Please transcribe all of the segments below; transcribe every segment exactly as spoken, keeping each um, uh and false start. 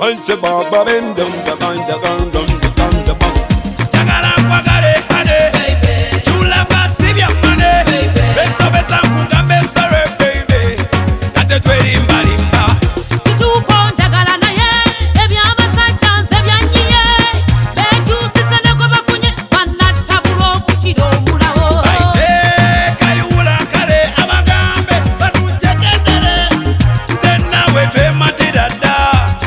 Once Baba bend down the gun, the gun, the gun, the gun. Jagala kwagale hade, chula basi vya mane, beso besa kugambe sare baby, kate tweri mbalimba. Kituko njagala naye, ebyabasa chanse byanyiye, beju sisane kwa bafunye, banatabulo kuchiro mulawo. Baite kayula kale abagambe, batujekendere, zena wetwe matidada,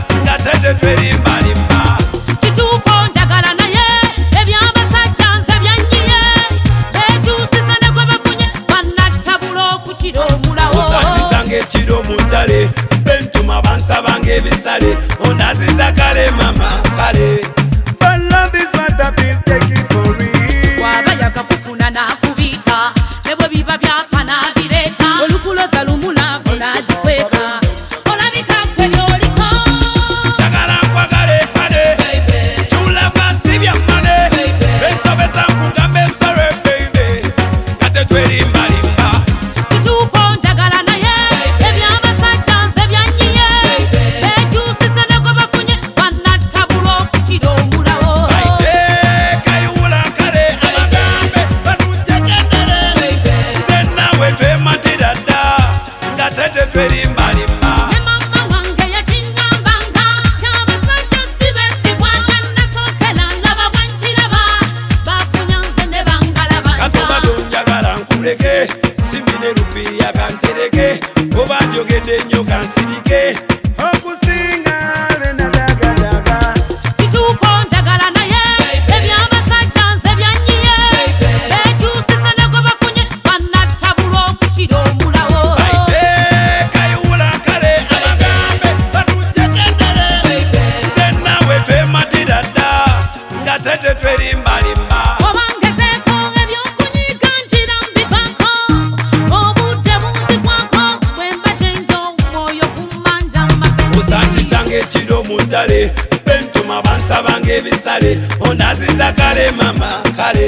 kate tweri mbalimba. Kituko njagala naye, ebyabasa chanse byanyiye, beju sisane kwa bafunye, banatabulo kuchiro mulawo. Usati zange chiro mutale, bentuma bansa bange bisale, ondaziza kale mama kale. But love is what I've been taking for real. Wabayaga kufuna na kubita, nebo biba byapa na bireta, olukuloza lumulavu na jikweka, olabika kwe byoliko. Jagala kwagale hade, chula basi vya mane, beso besa kugambe sare baby, kate tweri mbalimba. Kituko njagala naye, ebyabasa chanse byanyiye, beju sisane kwa bafunye, banatabulo kuchiro mulawo. Baite kayula kale abagambe, batujekendere, zena wetwe matidada, kate tweri mbalimba. Ne mama wange yachinyambanga, kyabasajja sibesibwa kyanasokela ndaba bwenkiraba, bakunyanze ne bangalaba Kato ntya. bado njagala nkuleke, simine rupiya kantereke, oba njogedde nnyo kansirike. Okusinga nenadaga daga. Kituko njagala naye, ebyabasajja nze byanyiye, beju sisane kwa bafunye, banatabulo kuchiro mulawo. Baite kayula kale abagambe, batujekendere, zena wetwe matidada, kate tweri mbalimba. Obangezeeko ebyokunyiga njira mbivako, obudde bunzikwako, bwemba kyenjo omwoyo kumanja mapenzi. Usati zange chiro mutale, bentuma bansa bange bisale, ondaziza kale mama kale.